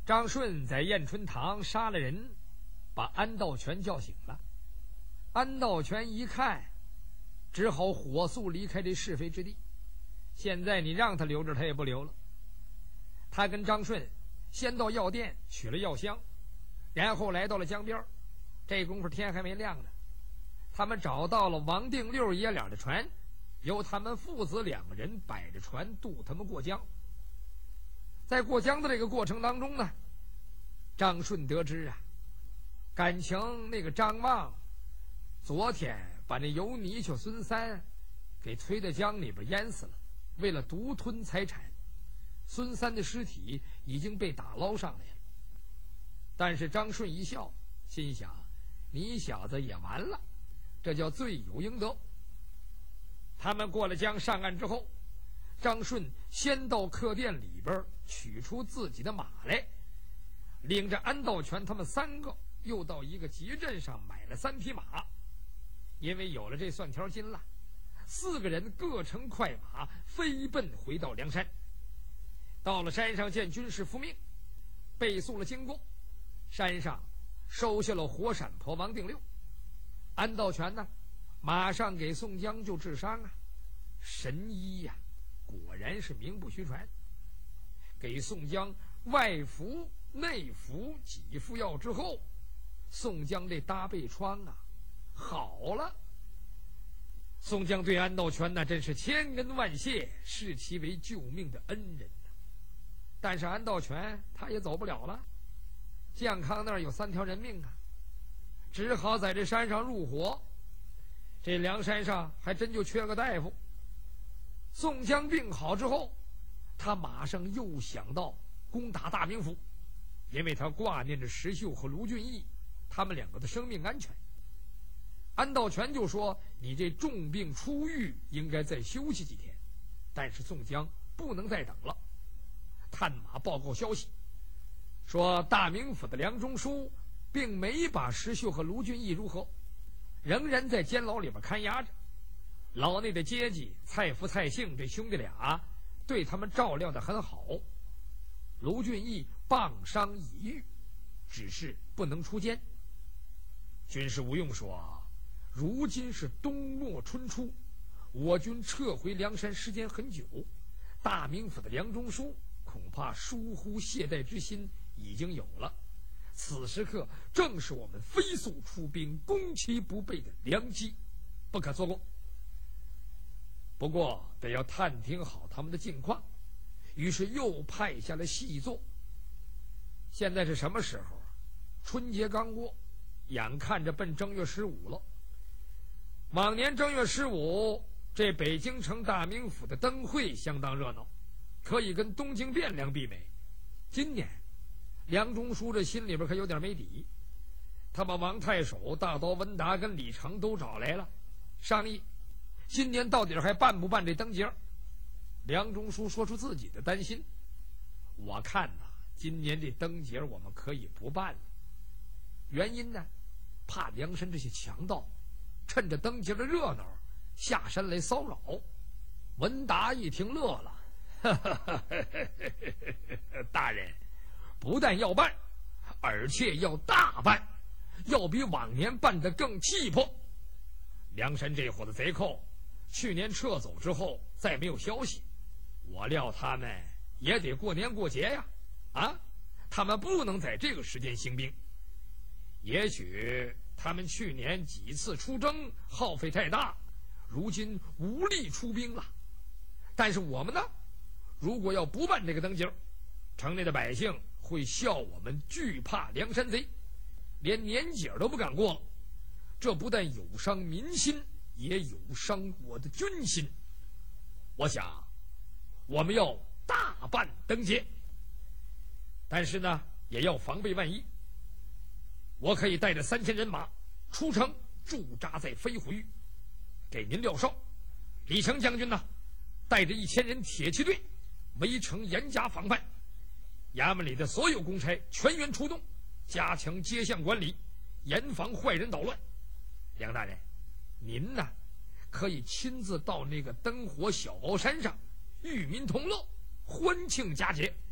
张顺在燕春堂杀了人，把安道全叫醒了。安道全一看，只好火速离开这是非之地。现在你让他留着，他也不留了。他跟张顺先到药店取了药箱，然后来到了江边。这功夫天还没亮呢，他们找到了王定六爷俩的船，由他们父子两个人摆着船渡他们过江。在过江的这个过程当中呢，张顺得知啊，感情那个张望昨天把那油泥鳅孙三给推到江里边淹死了，为了独吞财产，孙三的尸体已经被打捞上来了。但是张顺一笑，心想你小子也完了，这叫罪有应得。他们过了江上岸之后，张顺先到客店里边取出自己的马来，领着安道全他们三个又到一个集镇上买了3匹马。因为有了这蒜条金了，4个人各乘快马飞奔回到梁山。到了山上见军士复命，背诵了经过，山上收下了活闪婆王定六。安道全呢，马上给宋江就治伤啊，神医呀，果然是名不虚传。给宋江外服内服几副药之后，宋江这大背疮啊好了。宋江对安道全那真是千恩万谢，视其为救命的恩人呐。但是安道全他也走不了了，健康那儿有3条人命啊，只好在这山上入伙。这梁山上还真就缺个大夫。宋江病好之后，他马上又想到攻打大名府，因为他挂念着石秀和卢俊义他们2个的生命安全。安道全就说你这重病初愈，应该再休息几天。但是宋江不能再等了，探马报告消息说大名府的梁中书并没把石秀和卢俊义如何，仍然在监牢里边看押着。牢内的阶级蔡福、蔡姓这兄弟俩对他们照料得很好。卢俊义棒伤已愈，只是不能出监。军师吴用说，如今是冬末春初，我军撤回梁山时间很久，大名府的梁中书恐怕疏忽懈怠之心已经有了。此时刻正是我们飞速出兵攻其不备的良机，不可错过。不过得要探听好他们的近况，于是又派下了细作。现在是什么时候？春节刚过，眼看着奔正月15了。往年正月15，这北京城大名府的灯会相当热闹，可以跟东京汴梁媲美。今年梁中书这心里边可有点没底，他把王太守、大刀文达跟李成都找来了，商议今年到底还办不办这灯节。梁中书说出自己的担心，我看呐，今年这灯节我们可以不办了。原因呢，怕梁山这些强盗趁着灯节的热闹下山来骚扰。文达一听乐了，大人不但要办，而且要大办，要比往年办得更气魄。梁山这伙的贼寇去年撤走之后再没有消息，我料他们也得过年过节呀，他们不能在这个时间兴兵。也许他们去年几次出征耗费太大，如今无力出兵了。但是我们呢，如果要不办这个灯节，城内的百姓会笑我们惧怕梁山贼，连年节都不敢过了。这不但有伤民心，也有伤我的军心。我想我们要大办灯节，但是呢也要防备万一。我可以带着3000人马出城驻扎在飞虎峪，给您撂哨。李成将军呢，带着1000人铁骑队围城严加防范，衙门里的所有公差全员出动，加强街巷管理，严防坏人捣乱。梁大人，您呢可以亲自到那个灯火小包山上与民同乐，欢庆佳节。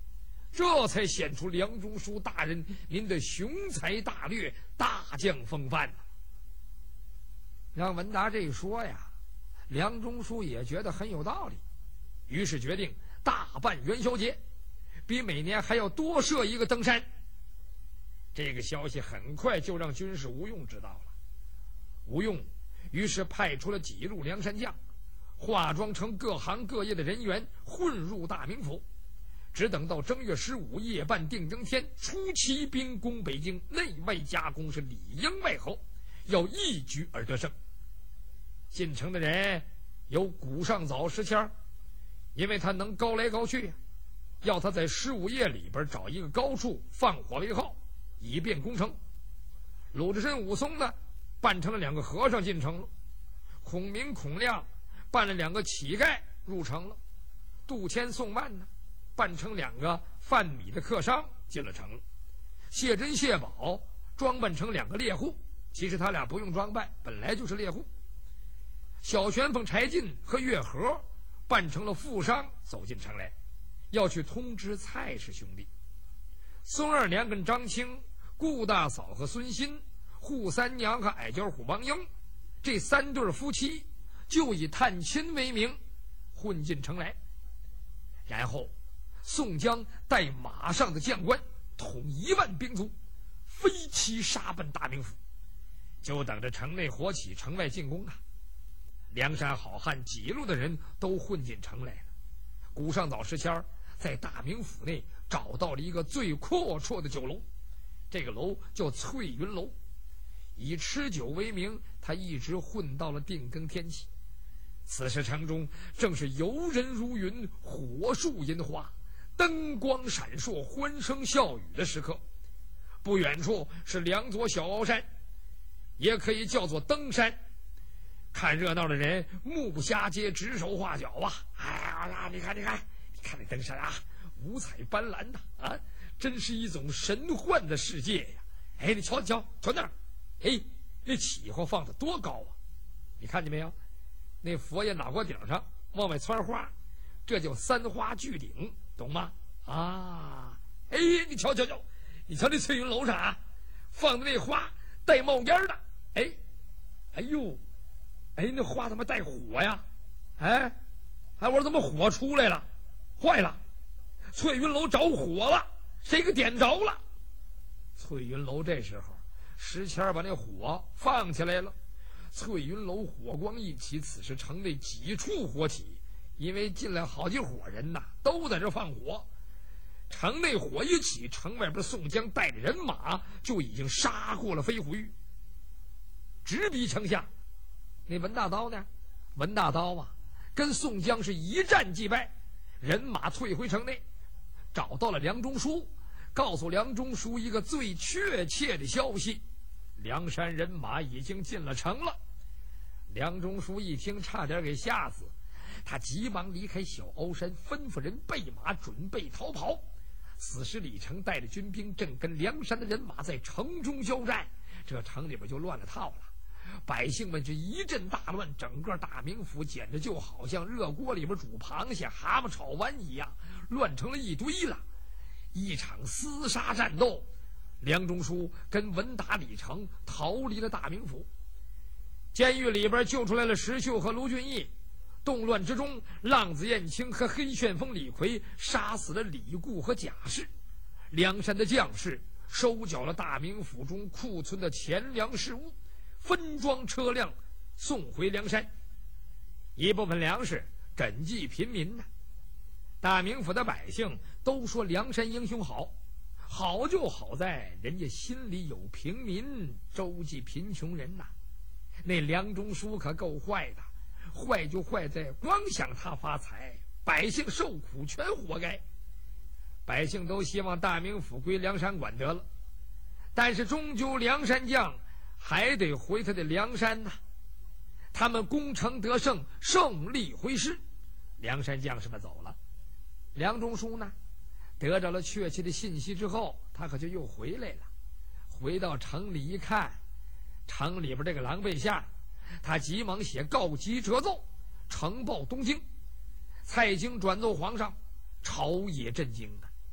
这才显出梁中书大人您的雄才大略、大将风范。让文达这一说呀，梁中书也觉得很有道理，于是决定大办元宵节，比每年还要多设一个登山。这个消息很快就让军师吴用知道了。吴用于是派出了几路梁山将，化妆成各行各业的人员，混入大名府，只等到正月15夜半定更天，出骑兵攻北京，内外夹攻，是里应外合，要一举而得胜。进城的人有古上早石谦，因为他能高来高去，要他在15夜里边找一个高处放火为号，以便攻城。鲁智深、武松呢，扮成了2个和尚进城了。孔明、孔亮扮了2个乞丐入城了。杜迁、宋万呢，扮成2个贩米的客商进了城了。谢珍、谢宝装扮成2个猎户，其实他俩不用装扮，本来就是猎户。小旋风柴进和月和扮成了富商走进城来，要去通知蔡氏兄弟。孙二娘跟张青、顾大嫂和孙新、扈三娘和矮脚虎王英这3对夫妻就以探亲为名混进城来。然后宋江带马上的将官统1万兵卒，飞骑杀奔大名府，就等着城内火起，城外进攻啊。梁山好汉几路的人都混进城来了。古上早石谦在大名府内找到了一个最阔绰的酒楼，这个楼叫翠云楼。以吃酒为名，他一直混到了定更天起。此时城中正是游人如云，火树银花，灯光闪烁，欢声笑语的时刻。不远处是2座小鳌山，也可以叫做登山。看热闹的人目不暇接，指手画脚啊！哎呀，你看那登山啊，五彩斑斓的啊，真是一种神幻的世界呀！哎，你瞧那儿，哎，那起火放的多高啊！你看见没有？那佛爷脑瓜顶上往外窜花，这叫3花聚顶，懂吗？啊，哎，你瞧那翠云楼上啊，放的那花带冒烟的，哎呦！哎，那花怎么带火呀？哎，我说怎么火出来了？坏了，翠云楼着火了，谁给点着了？翠云楼这时候，石谦把那火放起来了。翠云楼火光一起，此时城内几处火起，因为进来好几伙人呐，都在这放火。城内火一起，城外边宋江带着人马就已经杀过了飞虎峪，直逼城下。那文大刀呢？文大刀啊，跟宋江是一战即败，人马退回城内，找到了梁中书，告诉梁中书一个最确切的消息：梁山人马已经进了城了。梁中书一听，差点给吓死，他急忙离开小鳌山，吩咐人备马，准备逃跑。此时李成带着军兵正跟梁山的人马在城中交战，这城里边就乱了套了。百姓们这一阵大乱，整个大名府简直就好像热锅里边煮螃蟹，蛤蟆炒完一样，乱成了一堆了。一场厮杀战斗，梁中书跟文达、李成逃离了大名府。监狱里边救出来了石秀和卢俊义。动乱之中，浪子燕青和黑旋风李逵杀死了李固和贾氏。梁山的将士收缴了大名府中库存的钱粮食物，分装车辆送回梁山，一部分粮食赈济贫民呢。大名府的百姓都说梁山英雄好，好就好在人家心里有平民，周济贫穷人呐。那梁中书可够坏的，坏就坏在光想他发财，百姓受苦全活该。百姓都希望大名府归梁山管得了，但是终究梁山将还得回他的梁山呐。他们攻城得胜，胜利回师，梁山将士们走了。梁中书呢，得到了确切的信息之后，他可就又回来了。回到城里一看，城里边这个狼狈相，他急忙写告急折奏，呈报东京。蔡京转奏皇上，朝野震惊的。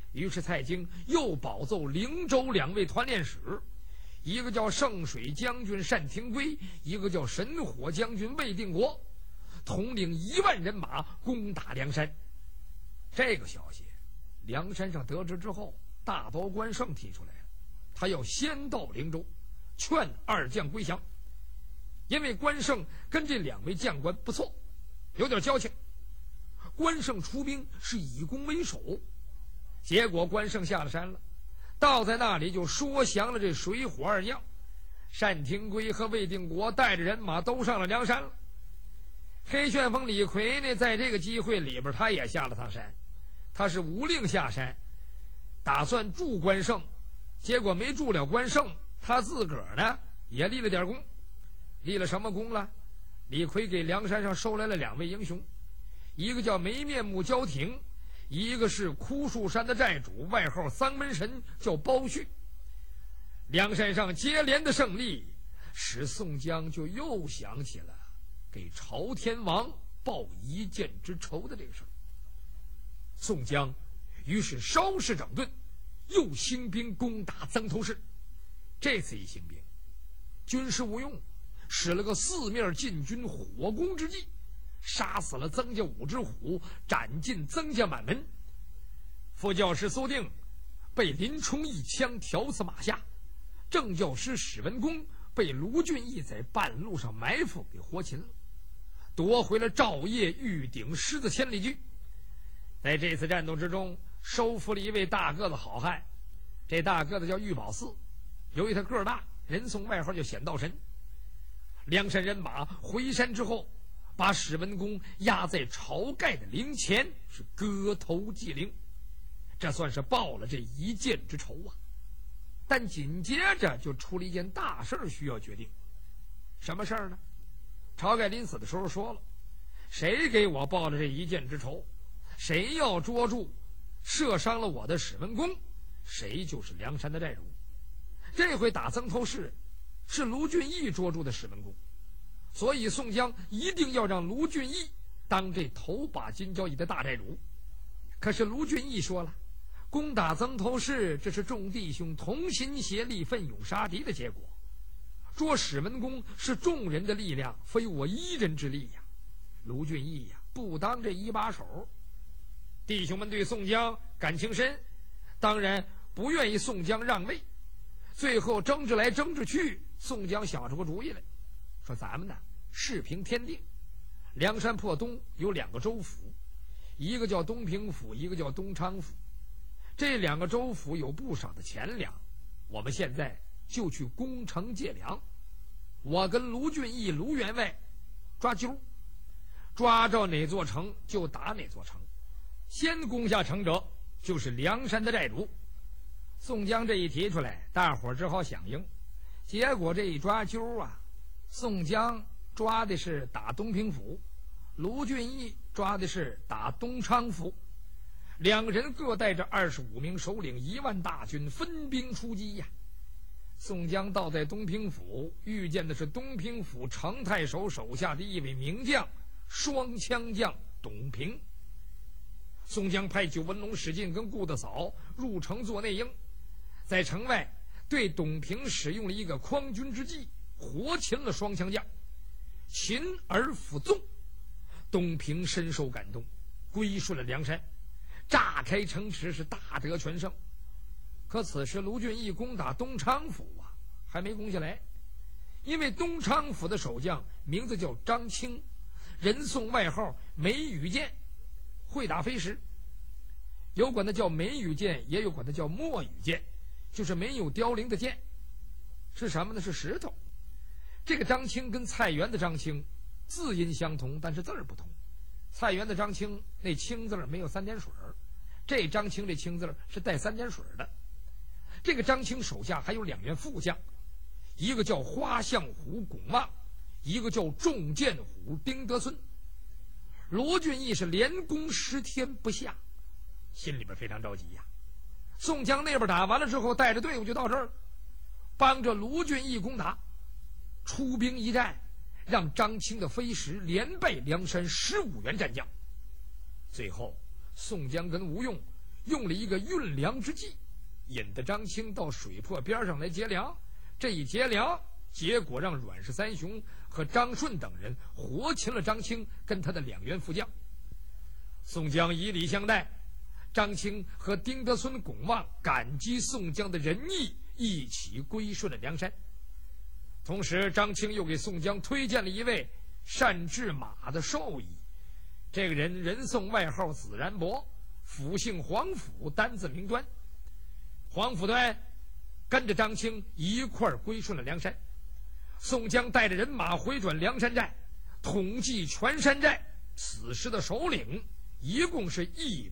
于是蔡京又保奏灵州2位团练使，一个叫圣水将军单廷圭，一个叫神火将军魏定国，统领1万人马攻打梁山。这个消息梁山上得知之后，大刀关胜提出来了，他要先到灵州劝2将归降。因为关胜跟这2位将官不错，有点交情，关胜出兵是以攻为守。结果关胜下了山了，到在那里就说降了这水火2将，单廷圭和魏定国带着人马都上了梁山了。黑旋风李逵呢，在这个机会里边他也下了趟山，他是无令下山，打算助关胜，结果没助了关胜，他自个儿呢也立了点功。立了什么功了？李逵给梁山上收来了2位英雄，一个叫没面目焦挺，一个是枯树山的寨主，外号3门神，叫包旭。梁山上接连的胜利，使宋江就又想起了给朝天王报1箭之仇的这个事儿。宋江于是稍事整顿，又兴兵攻打曾头市。这次一兴兵，军师吴用使了个4面进军火攻之计，杀死了曾家5只虎，斩尽曾家满门。副教师苏定被林冲一枪挑死马下，正教师史文恭被卢俊义在半路上埋伏给活擒了，夺回了赵晔、玉鼎、狮子千里驹。在这次战斗之中，收服了一位大个子好汉，这大个子叫玉宝寺，由于他个儿大，人送外号叫显道神。梁山人马回山之后，把史文恭压在晁盖的陵前，是割头祭陵，这算是报了这1箭之仇啊。但紧接着就出了一件大事需要决定。什么事儿呢？晁盖临死的时候说了，谁给我报了这1箭之仇，谁要捉住射伤了我的史文恭，谁就是梁山的寨主。这回打曾头市是卢俊义捉住的史文恭，所以宋江一定要让卢俊义当这头把金交椅的大寨主。可是卢俊义说了，攻打曾头市，这是众弟兄同心协力、奋勇杀敌的结果，捉史文恭是众人的力量，非我一人之力呀。卢俊义呀，不当这一把手。弟兄们对宋江感情深，当然不愿意宋江让位。最后争执来争执去，宋江想出个主意来，说咱们呢事平天定，梁山坡东有2个州府，一个叫东平府，一个叫东昌府。这2个州府有不少的钱粮，我们现在就去攻城借粮。我跟卢俊义、卢员外抓阄，抓着哪座城就打哪座城，先攻下城者就是梁山的寨主。宋江这一提出来，大伙儿只好响应。结果这一抓阄啊，宋江抓的是打东平府，卢俊义抓的是打东昌府。2人各带着25名首领1万大军，分兵出击呀。宋江到在东平府，遇见的是东平府程太守手下的一位名将，双枪将董平。宋江派九纹龙史进跟顾大嫂入城做内应，在城外对董平使用了一个匡军之计，活擒了双枪将，擒而复纵。董平深受感动，归顺了梁山，炸开城池，是大得全胜。可此时卢俊义攻打东昌府啊，还没攻下来，因为东昌府的守将名字叫张清，人送外号梅雨剑，会打飞石，有管它叫梅雨剑，也有管它叫墨雨剑，就是没有凋零的剑。是什么呢？是石头。这个张清跟菜园的张清字音相同，但是字儿不同。菜园的张清那清字没有3点水，这张清这清字是带3点水的。这个张清手下还有2员副将，一个叫花象虎巩望，一个叫重剑虎丁德孙。罗俊义是连攻10天不下，心里边非常着急呀。宋江那边打完了之后，带着队伍就到这儿，帮着卢俊义攻打，出兵一战，让张清的飞石连败梁山15员战将。最后宋江跟吴用用了一个运粮之计，引得张青到水泊边上来劫粮。这一劫粮，结果让阮氏三雄和张顺等人活擒了张青跟他的2员副将。宋江以礼相待，张青和丁德孙、巩望感激宋江的仁义，一起归顺了梁山。同时张青又给宋江推荐了一位善治马的兽医，这个人送外号子然伯，府姓黄甫，单字名端。黄甫端跟着张青一块儿归顺了梁山。宋江带着人马回转梁山寨，统计全山寨此时的首领一共是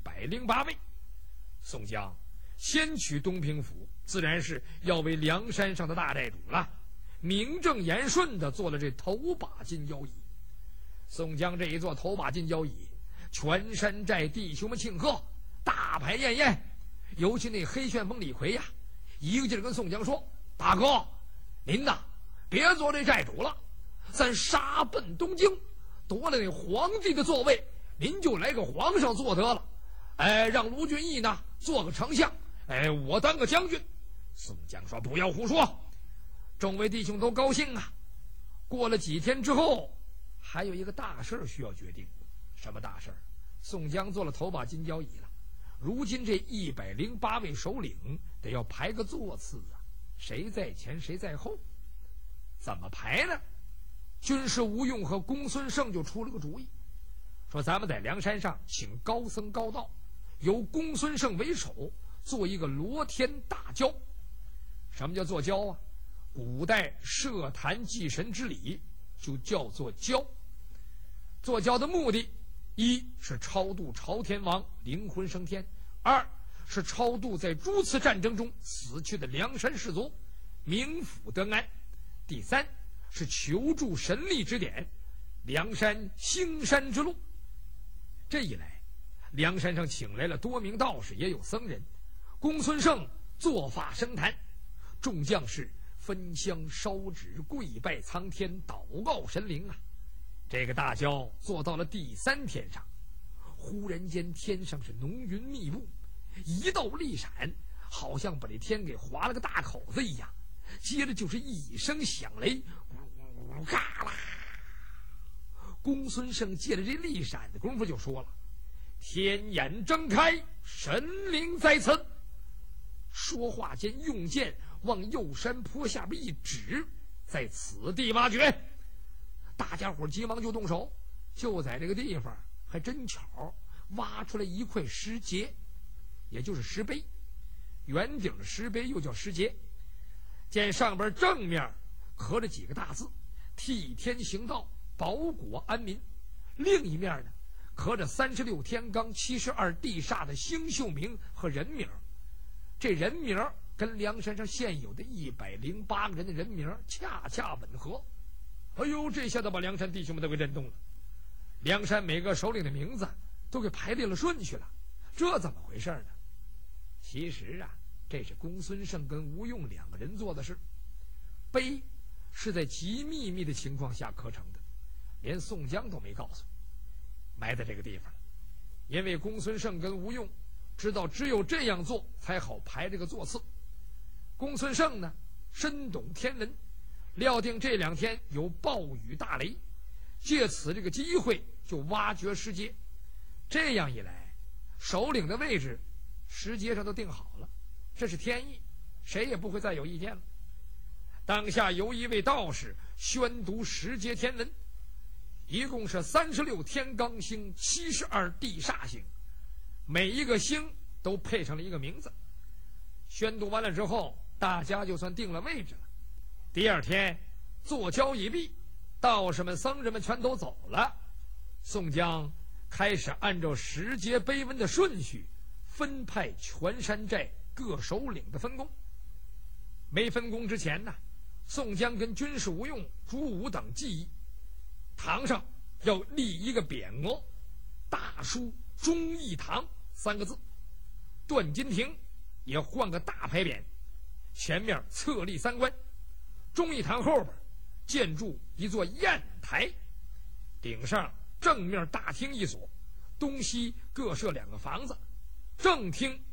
108位。宋江先取东平府，自然是要为梁山上的大寨主了，名正言顺地做了这头把金交椅。宋江这一座头把金交椅，全山寨弟兄们庆贺，大排宴宴。尤其那黑旋风李逵呀，一个劲儿跟宋江说：“大哥，您呐别做这寨主了，咱杀奔东京，夺了那皇帝的座位，您就来个皇上做得了。让卢俊义呢做个丞相，我当个将军。”宋江说：“不要胡说。”众位弟兄都高兴啊。过了几天之后，还有一个大事需要决定。什么大事？宋江做了头把金交椅了，如今这108位首领得要排个座次啊，谁在前谁在后，怎么排呢？军师吴用和公孙胜就出了个主意，说咱们在梁山上请高僧高道，由公孙胜为首，做一个罗天大教。什么叫做教啊？古代设坛祭神之礼就叫做教。做教的目的，一是超度朝天王灵魂升天，二是超度在诸次战争中死去的梁山士卒，冥府得安，第三是求助神力指点梁山兴山之路。这一来，梁山上请来了多名道士，也有僧人。公孙胜做法升坛，众将士分香烧纸，跪拜苍天，祷告神灵啊。这个大交做到了第3天上，忽然间天上是浓云密布，一道利闪，好像把这天给划了个大口子一样，接着就是一声响雷，呜嘎啦。公孙胜借着这利闪的功夫就说了：“天眼睁开，神灵在此。”说话间用剑往右山坡下边一指，在此地挖掘。大家伙急忙就动手，就在这个地方还真巧挖出来一块石碣，也就是石碑。圆顶的石碑又叫石碣，见上边正面刻着几个大字：替天行道，保国安民。另一面呢，刻着36天罡72地煞的星宿名和人名。这人名跟梁山上现有的108个人的人名恰恰吻合。哎呦，这下子把梁山弟兄们都给震动了。梁山每个首领的名字都给排列了顺序了，这怎么回事呢？其实啊，这是公孙胜跟吴用2个人做的事。碑是在极秘密的情况下刻成的，连宋江都没告诉，埋在这个地方。因为公孙胜跟吴用知道只有这样做才好排这个座次。公孙胜呢，深懂天文，料定这2天有暴雨大雷，借此这个机会就挖掘石碣。这样一来，首领的位置石碣上都定好了，这是天意，谁也不会再有意见了。当下由一位道士宣读石碣天文，一共是36天罡星72地煞星，每一个星都配上了一个名字。宣读完了之后，大家就算定了位置了。第2天坐交已毕，道士们僧人们全都走了，宋江开始按照石碣碑文的顺序分派全山寨各首领的分工。没分工之前呢，宋江跟军师吴用、朱武等记忆，堂上要立一个匾额，大书忠义堂3个字。段金亭也换个大牌匾，前面侧立3官。忠义堂后边建筑一座砚台，顶上正面大厅一所，东西各设2个房子。正厅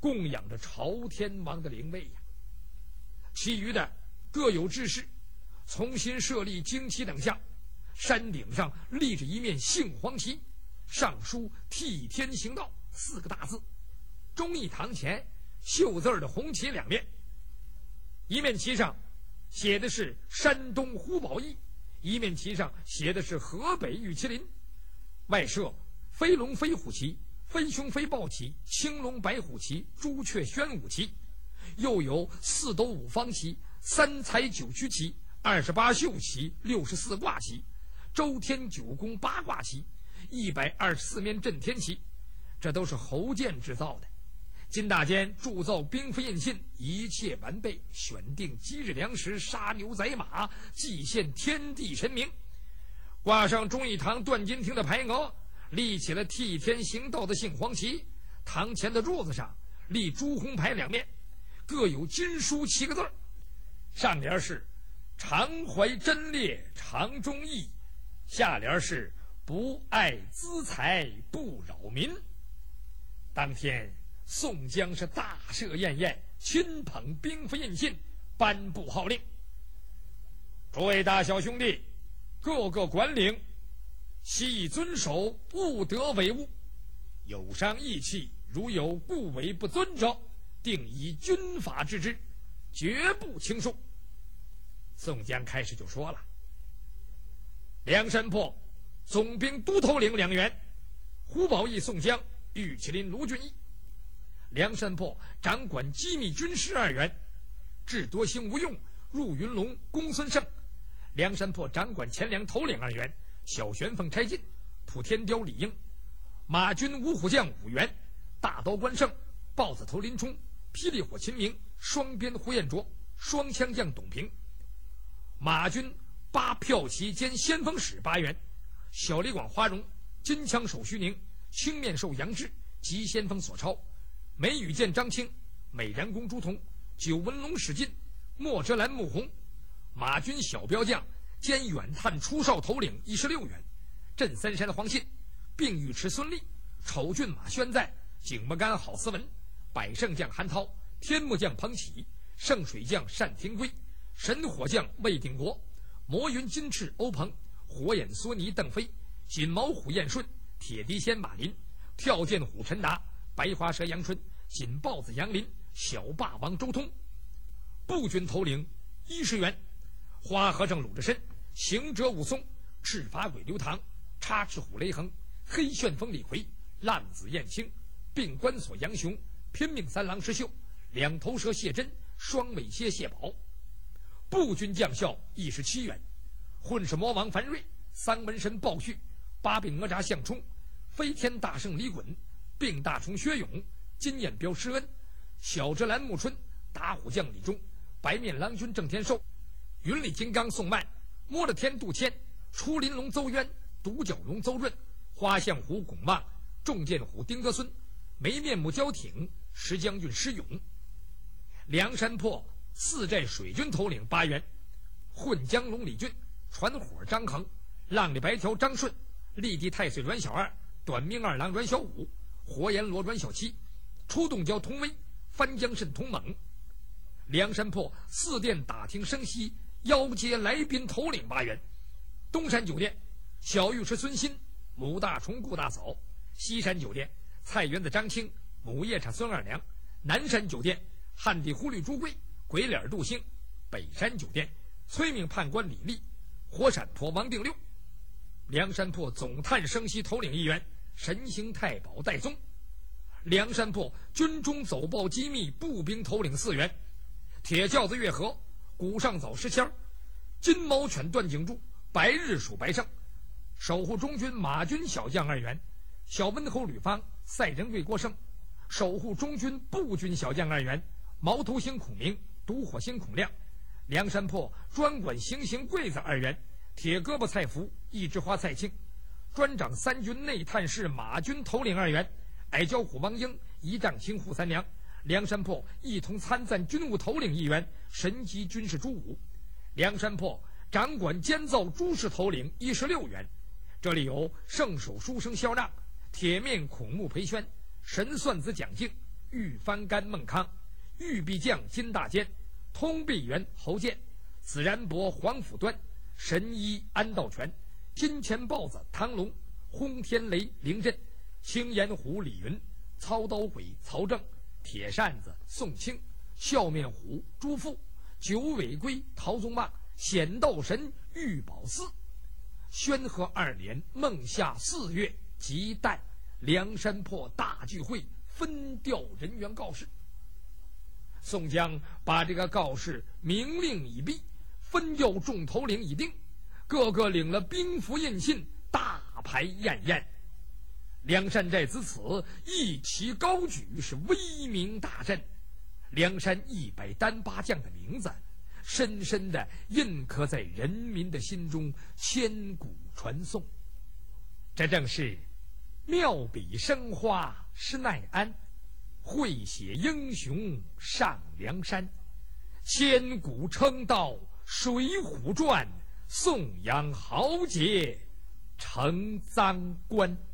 供养着朝天王的灵位呀。其余的各有志士，重新设立旌旗等项，山顶上立着一面杏黄旗，上书替天行道4个大字，忠义堂前绣字的红旗2面，一面旗上写的是山东胡宝义，一面旗上写的是河北玉麒麟，外设飞龙飞虎旗、飞熊飞豹旗、青龙白虎旗、朱雀玄武旗，又有4斗5方旗、3彩9曲旗、28绣旗、64挂旗、周天9宫8卦旗、124面震天旗，这都是侯建制造的。金大坚铸造兵符印信，一切完备，选定吉日良时，杀牛宰马，祭献天地神明，挂上忠义堂断金厅的牌额，立起了替天行道的杏黄旗，堂前的柱子上立朱红牌2面，各有金书7个字，上联是常怀真烈常忠义，下联是不爱资财不扰民。当天宋江是大设宴宴，亲捧兵符印信，颁布号令：诸位大小兄弟，各个管领悉遵守，勿得违误，有伤义气，如有故为不遵者，定以军法治之，绝不轻恕。宋江开始就说了：梁山泊总兵都头领2员，胡宝义、宋江、玉麒麟卢俊义；梁山泊掌管机密军师2员，智多星吴用、入云龙公孙胜；梁山泊掌管钱粮头领2员，小旋风柴进、普天雕李应；马军五虎将5员，大刀关胜、豹子头林冲、霹雳火秦明、双鞭胡彦卓、双枪将董平；马军8骠骑兼先锋使8员，小李广花荣、金枪手徐宁、青面兽杨志及先锋索超、梅雨剑张清、美髯公朱仝、九纹龙史进、莫遮拦穆弘；马军小标将兼远探出哨头领16员，镇三山黄信、并尉迟孙立、丑郡马宣在、景木干郝思文、百胜将韩涛、天目将彭起、圣水将单廷圭、神火将魏定国、魔云金翅欧鹏、火眼梭尼邓飞、锦毛虎燕顺、铁笛仙马林、跳涧虎陈达、白花蛇杨春、锦豹子杨林、小霸王周通；步军头领10员，花和尚鲁智深、行者武松、赤发鬼刘唐、插翅虎雷横、黑旋风李逵、浪子燕青、并关索杨雄、拼命3郎石秀、两头蛇谢真、双尾蝎谢宝；步军将校17员，混世魔王樊瑞、三门神鲍旭、八柄哪吒项冲、飞天大圣李衮、并大虫薛勇、金眼彪施恩、小遮拦穆春、打虎将李忠、白面郎君郑天寿、云里金刚宋曼、摸了天杜迁、出林龙邹渊、独角龙邹润、花象虎巩望、重剑虎丁德孙、梅面目焦挺、石将军施勇；梁山泊4寨水军头领8员，混江龙李俊、传火张衡、浪里白条张顺、立地太岁阮小二、短命2郎阮小五、火焰罗阮小七、出洞蛟童威、翻江蜃童猛；梁山泊4殿打听升息邀接来宾头领8员，东山酒店小御史孙新、母大虫顾大嫂；西山酒店菜园子张青、母夜叉孙二娘；南山酒店汉地忽律朱贵、鬼脸杜兴；北山酒店催命判官李立、火闪婆王定六；梁山泊总探升息头领1员，神行太保戴宗；梁山泊军中走报机密步兵头领4员，铁轿子月河、古上早石谦、金毛犬段景柱、白日鼠白胜；守护中军马军小将2员，小温侯吕方、赛仁贵郭盛；守护中军步军小将2员，毛头星孔明、独火星孔亮；梁山泊专管行刑柜子2员，铁胳膊蔡福、一枝花蔡庆；专掌3军内探事马军头领2员，矮脚虎王英、一丈青扈3娘；梁山泊一同参赞军务头领1员，神级军事朱武；梁山泊掌管监造诸事头领16员，这里有圣手书生萧让、铁面孔目裴宣、神算子蒋敬、 玉幡干孟康，玉壁将金大坚，通背员侯建，紫然伯黄甫端，神医安道全，金钱豹子唐龙，轰天雷凌震，青岩虎李云，操刀鬼曹正，铁扇子宋清，笑面虎朱富，九尾龟陶宗茂，显道神玉宝寺。宣和2年孟夏4月即旦，梁山泊大聚会分调人员告示。宋江把这个告示明令已毕，分调众头领已定，个个领了兵符印信，大排宴宴。梁山寨自此一旗高举，是威名大振。梁山108将的名字深深地印刻在人民的心中，千古传颂。这正是妙笔生花施耐庵，绘写英雄上梁山，千古称道水浒传，颂扬豪杰成赃官。